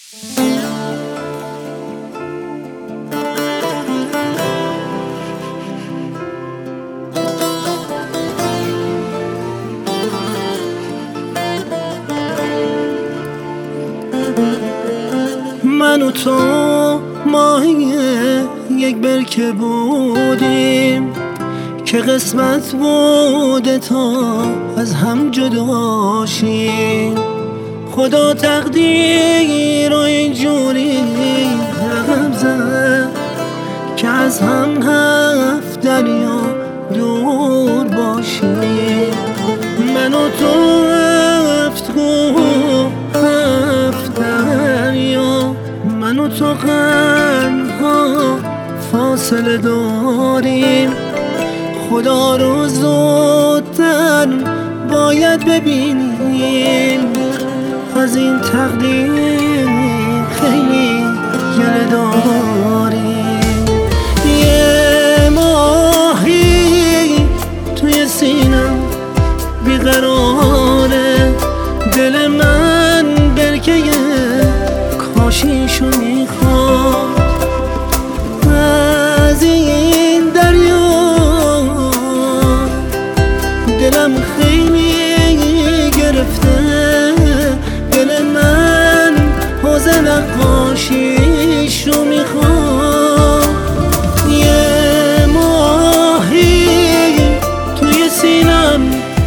من و تو ماهی یک برکه بودیم که قسمت بوده تا از هم جدا شیم. خدا تقدیر رو اینجوری رقم زد که از هم 7 دریا دور باشیم. من و تو 7 کوه 7 دریا، من و تو قرنها فاصله داریم. خدا رو زودتر باید ببینیم، از این تقدیر خیلی گله داریم. یه ماهی توی سینم بیقراره، دل من برکه کاشیشو میخواد. از این دریا دلم خیلی گرفته، دل من حوض نقاشیشو میخواد. یه ماهی توی سینم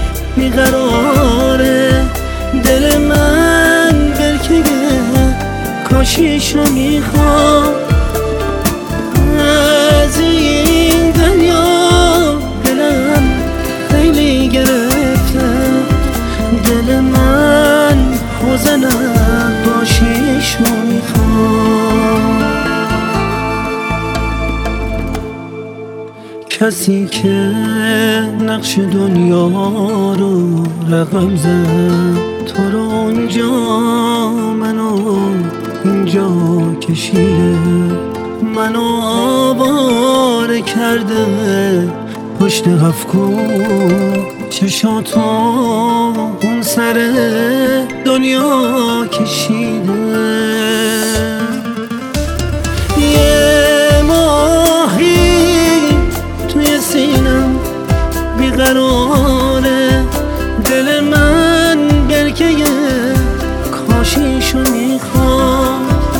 بیقراره، دل من برکه کاشیشو میخواد. از این دریا دلم خیلی گرفته، دل من حوض نقاشیشو میخواد. کسی که نقش دنیا رو رقم زد، تو رو اونجا منو اینجا کشیده، منو آواره کرده پشت هفکو چشاتو اون سر دنیا کشیده. یه ماهی توی سینم بیقراره، دل من برکه کاشیشو میخواد.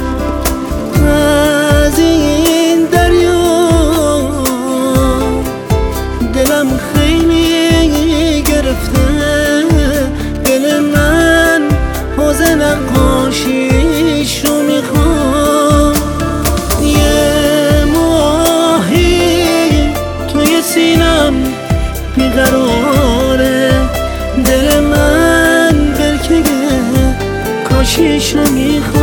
از این دریا دلم خیلی گرفته، دل من حوض نقاشیشو میخواد. یه ماهی توی سینم بیقراره، دل من برکه کاشیشو میخواد.